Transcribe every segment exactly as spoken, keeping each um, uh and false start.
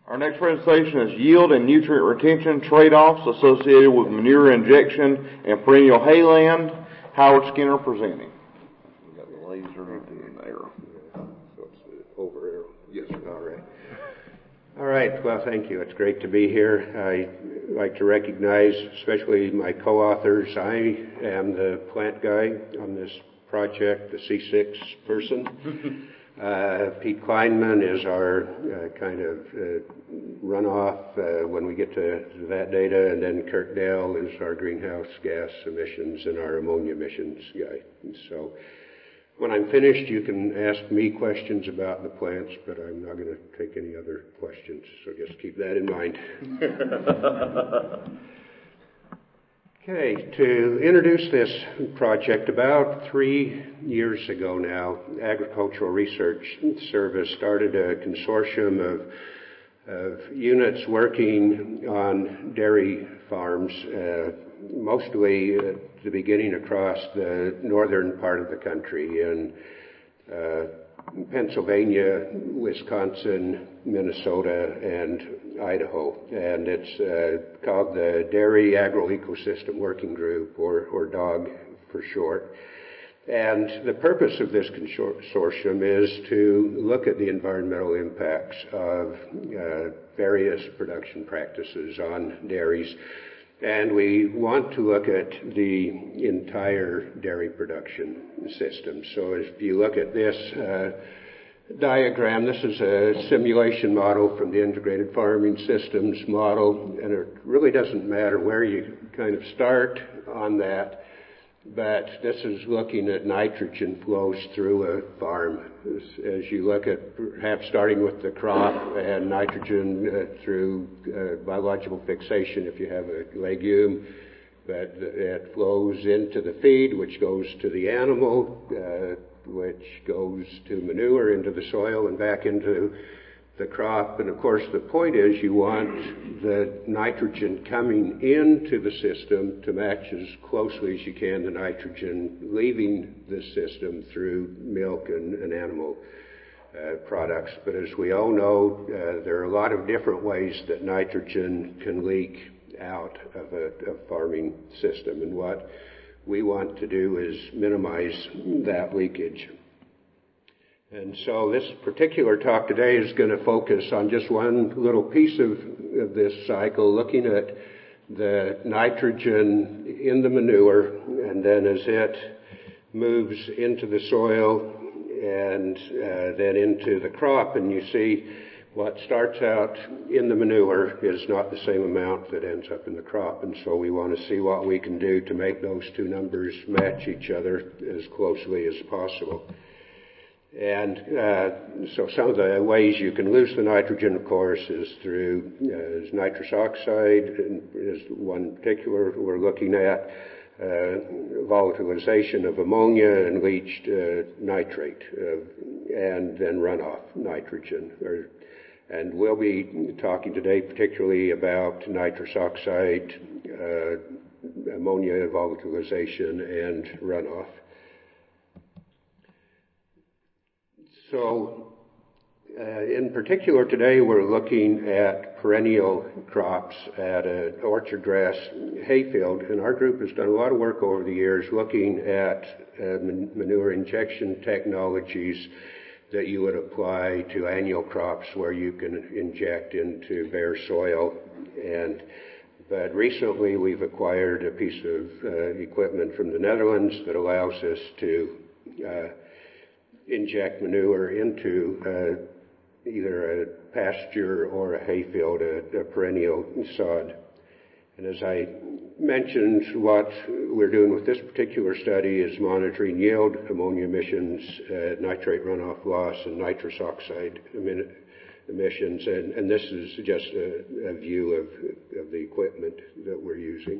Our next presentation is Yield and Nutrient Retention Trade-Offs Associated with Manure Injection and Perennial Hayland. Howard Skinner presenting. We got the laser in there. So it's over there. Yes, sir. All right. All right. Well, thank you. It's great to be here. I'd like to recognize especially my co-authors. I am the plant guy on this project, the C six person. Uh, Pete Kleinman is our uh, kind of uh, runoff uh, when we get to, to that data, and then Kirk Dale is our greenhouse gas emissions and our ammonia emissions guy. And so when I'm finished, you can ask me questions about the plants, but I'm not going to take any other questions, so just keep that in mind. Okay, to introduce this project, about three years ago now, Agricultural Research Service started a consortium of, of units working on dairy farms, uh, mostly at the beginning across the northern part of the country in uh, Pennsylvania, Wisconsin, Minnesota, and Idaho. And it's uh, called the Dairy Agroecosystem Working Group, or, or DAWG for short. And the purpose of this consortium is to look at the environmental impacts of uh, various production practices on dairies. And we want to look at the entire dairy production system. So if you look at this uh, diagram, this is a simulation model from the Integrated Farming Systems model, and it really doesn't matter where you kind of start on that, but this is looking at nitrogen flows through a farm. As, as you look at perhaps starting with the crop and nitrogen uh, through uh, biological fixation if you have a legume, but it flows into the feed, which goes to the animal, uh, which goes to manure into the soil and back into the crop. And of course the point is you want the nitrogen coming into the system to match as closely as you can the nitrogen leaving the system through milk and, and animal uh, products. But as we all know, uh, there are a lot of different ways that nitrogen can leak out of a, a farming system, and what we want to do is minimize that leakage. And so this particular talk today is going to focus on just one little piece of, of this cycle, looking at the nitrogen in the manure, and then as it moves into the soil and uh, then into the crop, and you see what starts out in the manure is not the same amount that ends up in the crop. And so we want to see what we can do to make those two numbers match each other as closely as possible. And uh, so some of the ways you can lose the nitrogen, of course, is through uh, is nitrous oxide, and is one particular we're looking at, uh, volatilization of ammonia and leached uh, nitrate, uh, and then runoff nitrogen. Or, and we'll be talking today particularly about nitrous oxide, uh, ammonia volatilization, and runoff. So, uh, in particular today we're looking at perennial crops at an orchard grass hayfield, and our group has done a lot of work over the years looking at uh, manure injection technologies that you would apply to annual crops where you can inject into bare soil. And but recently we've acquired a piece of uh, equipment from the Netherlands that allows us to uh, inject manure into uh, either a pasture or a hayfield, a, a perennial sod. And as I mentioned, what we're doing with this particular study is monitoring yield, ammonia emissions, uh, nitrate runoff loss, and nitrous oxide emissions. And, and this is just a, a view of, of the equipment that we're using.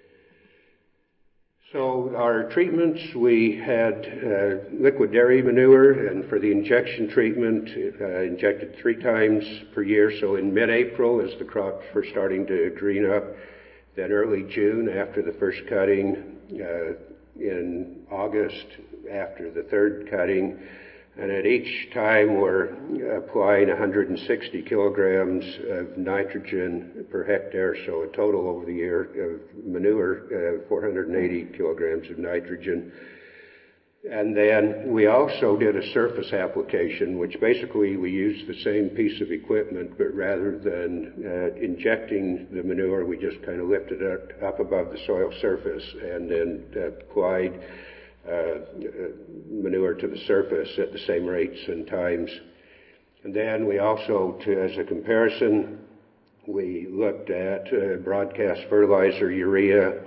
So our treatments, we had uh, liquid dairy manure, and for the injection treatment, uh, injected three times per year. So in mid-April, as the crops were starting to green up, then early June after the first cutting, uh, in August after the third cutting, And at each time we're applying one hundred sixty kilograms of nitrogen per hectare, so a total over the year of manure, uh, four hundred eighty kilograms of nitrogen. And then we also did a surface application, which basically we used the same piece of equipment, but rather than uh, injecting the manure, we just kind of lifted it up above the soil surface and then applied uh, manure to the surface at the same rates and times. And then we also, to, as a comparison, we looked at uh, broadcast fertilizer, urea,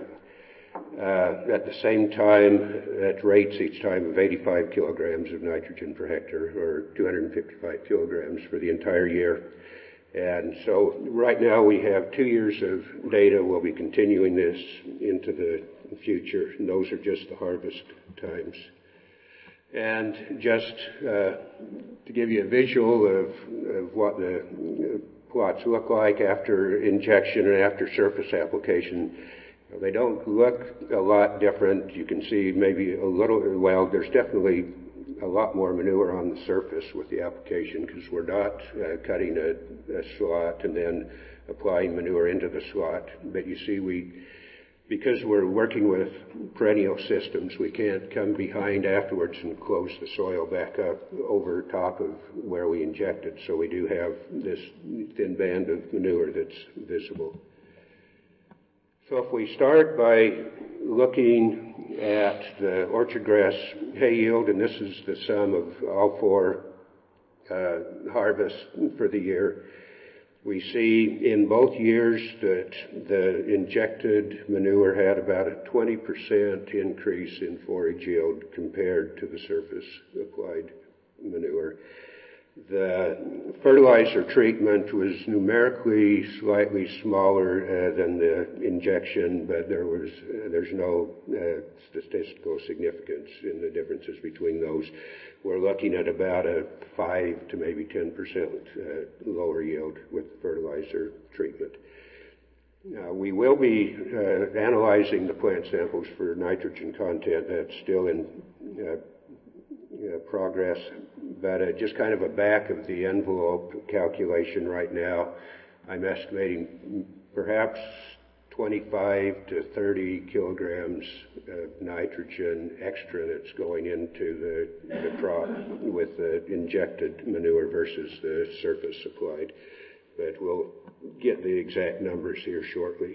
Uh, at the same time, at rates each time of eighty-five kilograms of nitrogen per hectare, or two hundred fifty-five kilograms for the entire year. And so right now we have two years of data. We'll be continuing this into the future, and those are just the harvest times. And just uh, to give you a visual of, of what the plots look like after injection and after surface application, they don't look a lot different. You can see maybe a little, well, there's definitely a lot more manure on the surface with the application because we're not uh, cutting a, a slot and then applying manure into the slot. But you see, we, because we're working with perennial systems, we can't come behind afterwards and close the soil back up over top of where we injected. So we do have this thin band of manure that's visible. So if we start by looking at the orchard grass hay yield, and this is the sum of all four uh, harvests for the year, we see in both years that the injected manure had about a twenty percent increase in forage yield compared to the surface applied manure. The fertilizer treatment was numerically slightly smaller uh, than the injection, but there was uh, there's no uh, statistical significance in the differences between those. We're looking at about a five to maybe ten percent uh, lower yield with fertilizer treatment. Uh, we will be uh, analyzing the plant samples for nitrogen content. That's still in uh, Uh, progress, but uh, just kind of a back of the envelope calculation right now, I'm estimating perhaps twenty-five to thirty kilograms of nitrogen extra that's going into the, the crop with the injected manure versus the surface supplied. But we'll get the exact numbers here shortly.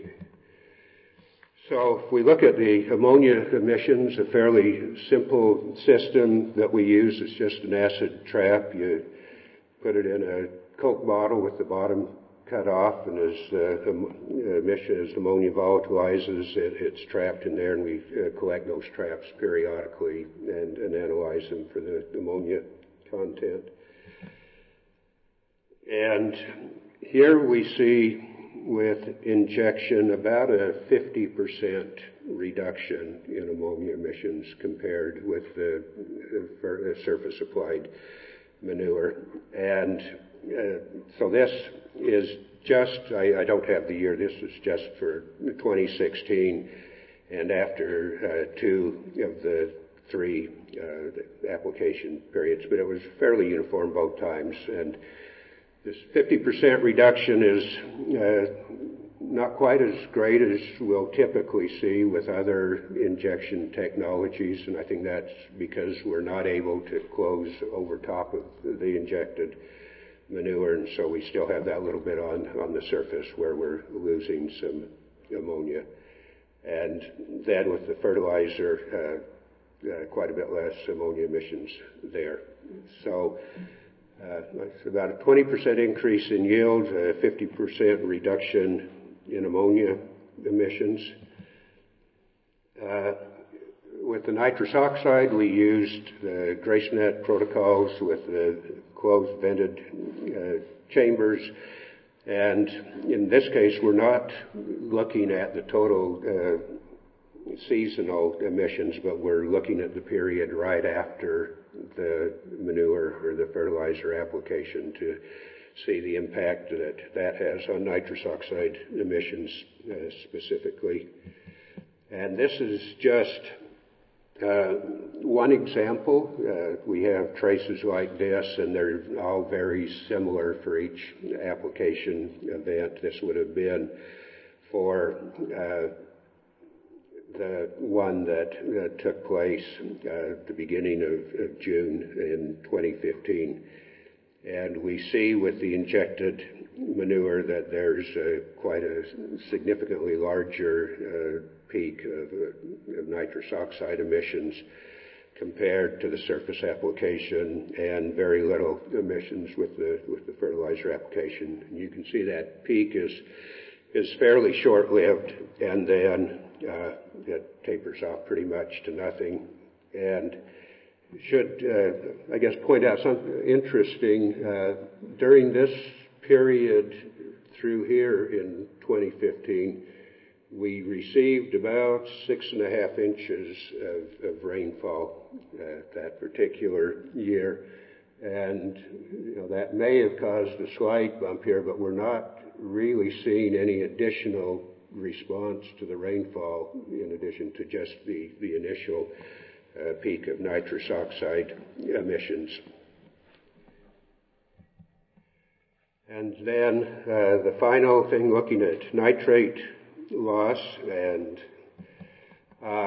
So if we look at the ammonia emissions, a fairly simple system that we use is just an acid trap. You put it in a Coke bottle with the bottom cut off, and as uh, emission, as ammonia volatilizes, it, it's trapped in there, and we uh, collect those traps periodically and, and analyze them for the ammonia content. And here we see with injection about a fifty percent reduction in ammonia emissions compared with the, the surface applied manure. And uh, so this is just, I, I don't have the year, this is just for twenty sixteen, and after uh, two of the three uh, the application periods, but it was fairly uniform both times. And this fifty percent reduction is uh, not quite as great as we'll typically see with other injection technologies, and I think that's because we're not able to close over top of the injected manure, and so we still have that little bit on, on the surface where we're losing some ammonia. And then with the fertilizer, uh, uh, quite a bit less ammonia emissions there. So Uh, it's about a twenty percent increase in yield, a fifty percent reduction in ammonia emissions. Uh, with the nitrous oxide, we used the GraceNet protocols with the closed vented uh, chambers. And in this case, we're not looking at the total uh, seasonal emissions, but we're looking at the period right after the manure or the fertilizer application to see the impact that that has on nitrous oxide emissions uh, specifically. And this is just Uh, one example, uh, we have traces like this, and they're all very similar for each application event. This would have been for uh, the one that uh, took place uh, at the beginning of, of June in twenty fifteen. And we see with the injected manure that there's uh, quite a significantly larger uh, peak of, uh, of nitrous oxide emissions compared to the surface application, and very little emissions with the with the fertilizer application. And you can see that peak is is fairly short-lived, and then uh, it tapers off pretty much to nothing. And should, uh, I guess, point out something interesting. Uh, during this period through here in twenty fifteen, we received about six and a half inches of, of rainfall uh, that particular year. And you know, that may have caused a slight bump here, but we're not really seeing any additional response to the rainfall in addition to just the, the initial uh, peak of nitrous oxide emissions. And then uh, the final thing, looking at nitrate loss, and uh,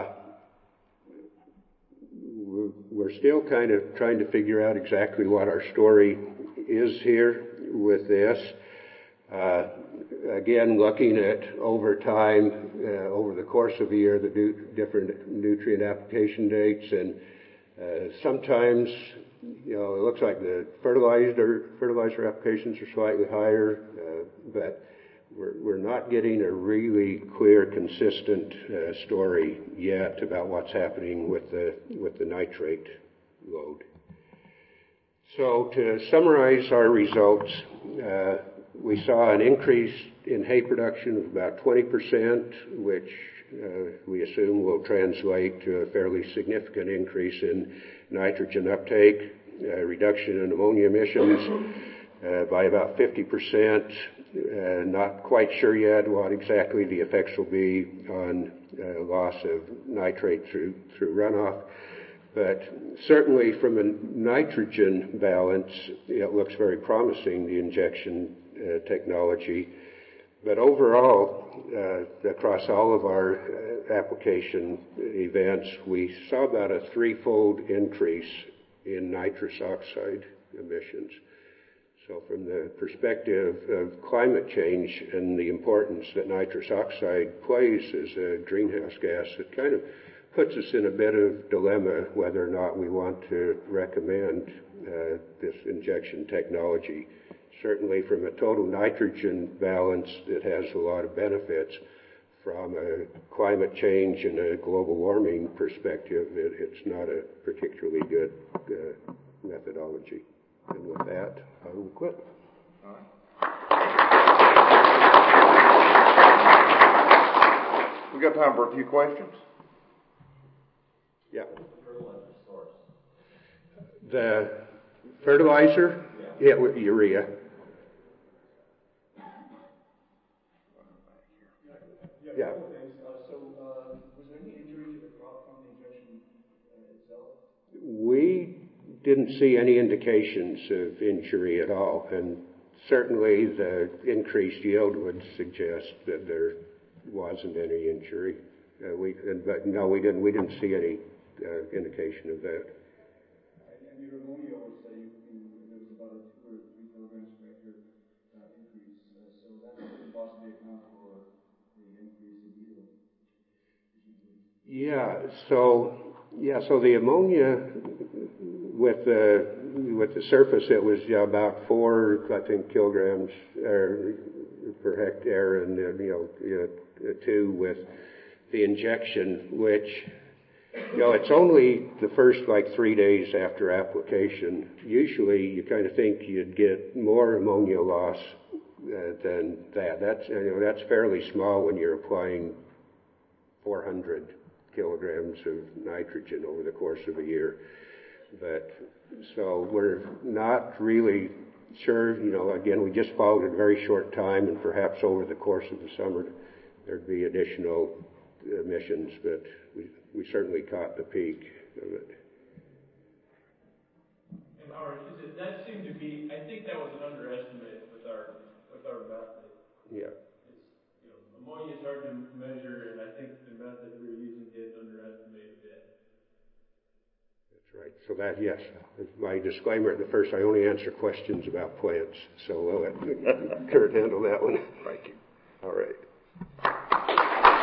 we're still kind of trying to figure out exactly what our story is here with this. Uh, again, looking at over time, uh, over the course of a year, the new, different nutrient application dates, and uh, sometimes, you know, it looks like the fertilizer fertilizer applications are slightly higher, uh, but we're, we're not getting a really clear, consistent uh, story yet about what's happening with the with the nitrate load. So to summarize our results, uh, we saw an increase in hay production of about twenty percent, which uh, we assume will translate to a fairly significant increase in nitrogen uptake, a reduction in ammonia emissions uh, by about fifty percent. Uh, not quite sure yet what exactly the effects will be on uh, loss of nitrate through through runoff. But certainly from a nitrogen balance, it looks very promising, the injection uh, technology. But overall, uh, across all of our uh, application events, we saw about a threefold increase in nitrous oxide emissions. So from the perspective of climate change and the importance that nitrous oxide plays as a greenhouse gas, it kind of puts us in a bit of dilemma whether or not we want to recommend uh, this injection technology. Certainly from a total nitrogen balance, it has a lot of benefits. From a climate change and a global warming perspective, it, it's not a particularly good uh, methodology. And with that, I will quit. All right. We got time for a few questions. Yeah. The fertilizer? Yeah, yeah, urea. Yeah. Uh, so, uh, was there any injury to the crop from the injection uh, itself? We didn't see any indications of injury at all, and certainly the increased yield would suggest that there wasn't any injury. Uh, we, but no, we didn't. We didn't see any uh, indication of that. And, and your ammonia was uh, you, you, there was about a two or three kilograms per acre uh, increase, uh, so that could possibly account for the increase in yield. Yeah. So yeah. So the ammonia with the with the surface, it was yeah, about four, I think, kilograms er, per hectare, and uh, you know, you know, two with the injection, which, you know, it's only the first like three days after application. Usually, you kind of think you'd get more ammonia loss uh, than that. That's you know that's fairly small when you're applying four hundred kilograms of nitrogen over the course of a year. But so we're not really sure. You know, again, we just followed it a very short time, and perhaps over the course of the summer there'd be additional emissions, but we, we certainly caught the peak of it. And Howard, is it, that seemed to be, I think that was an underestimate with our, with our method. Yeah. It's, you know, ammonia is hard to measure, and I think the method we were using did underestimate a bit. That's right. So that, yes, my disclaimer at the first, I only answer questions about plants. So I'll let Kurt handle that one. Thank you. All right.